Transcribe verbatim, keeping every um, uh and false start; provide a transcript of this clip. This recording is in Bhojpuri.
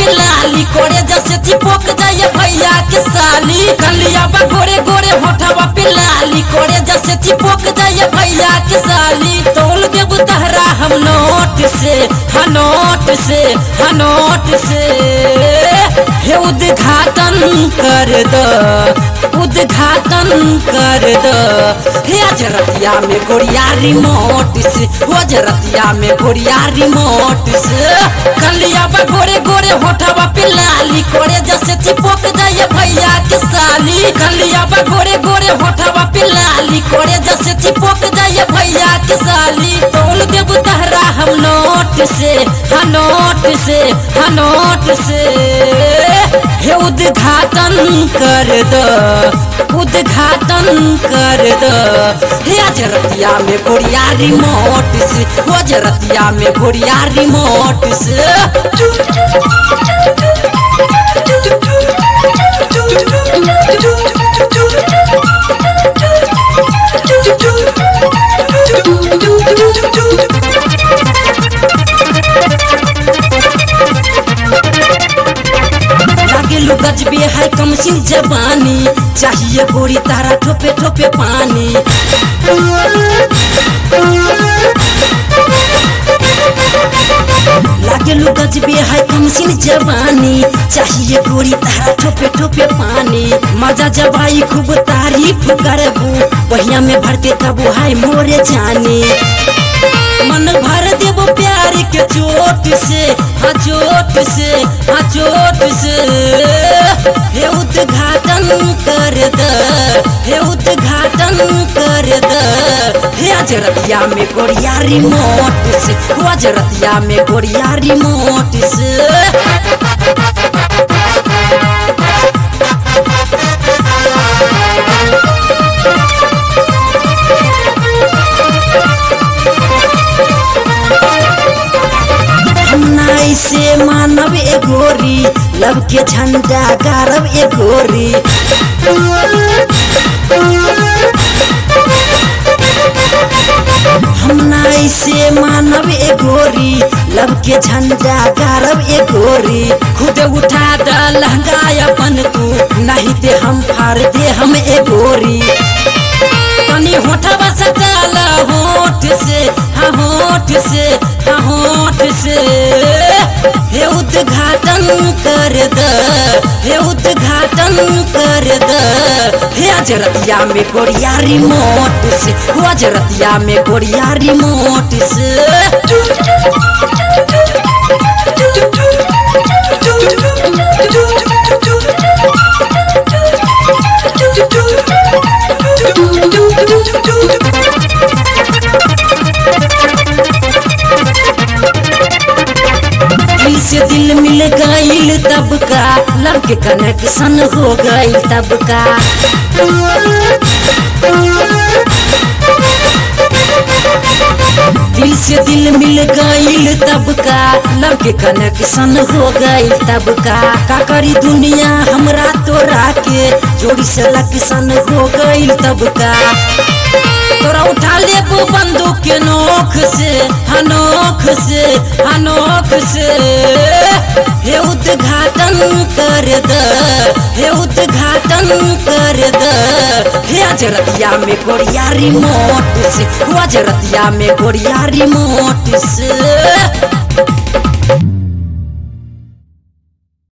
लाली कोड़े जैसे चिपक जाए भैया के साली कलिया बा गोरे गोरे होठवा पे लाली कोड़े जैसे चिपक जाए भैया के साली तोल के बुतहरा हम नोट से हनोट से हनोट से हे उद्घाटन कर दो उद्घाटन कर दो हे अजरतिया में गोड़िया रिमोट से हो अजरतिया में गोड़िया रिमोट से कलिया बा गोरे गोरे होठवा पे लाली कोड़े जैसे चिपक जाए भैया के साली कलिया बा गोरे गोरे होठवा पे लाली कोड़े जैसे चिपक जाए भैया के साली तोल के बुतहरा हम नोट से हनोट से हनोट से हे उद्घाटन कर दो उद्घाटन कर दो हे अजरतिया में गोड़िया रिमोट से हो अजरतिया में गोड़िया रिमोट से गजबे है कमसिन जवानी चाहिए गोरी तारा ठोपे ठोपे पानी लागेलू गजबे है कमसिन जवानी चाहिए गोरी तारा ठोपे ठोपे पानी मजा जबाई खूब तारीफ करबू बहिया में भर के कबू है मोरे जानी मन भर देव प्यार के चोट से हाँ चोट से हाँ चोट से हे उद्घाटन कर द हे उद्घाटन कर द हे अजरतिया में गोड़िया रिमोट से हो अजरतिया में गोड़िया रिमोट से से मानव ए गोरी लब के झंडा गारब ए गोरी हम नाई से मानव ए गोरी लब के झंडा गारब ए गोरी खुद उठा द लहंगा अपन तू नहीं दे हम फाड़ दे हम ए गोरी तनी होठवा सटाल होठ से हाँ होठ से हाँ होठ से हे उद्घाटन कर द हे उद्घाटन कर द हे अजरतिया में गोड़िया रिमोट से हो अजरतिया में गोड़िया रिमोट से से दिल मिल गईल तब का लब के कनेक्शन हो गईल तब का दिल से दिल मिल गईल तब का लब के कनेक्शन हो गईल तब का का करी दुनिया हमरा तोरा के जोड़ी से लक्षण हो गईल तब का तोरा उठा लेबू बंदूक के नोख से हनोख से हनोख से हे उद्घाटन कर द हे उद्घाटन कर द हे अजरतिया में गोड़िया रिमोट से हो अजरतिया में गोड़िया रिमोट से।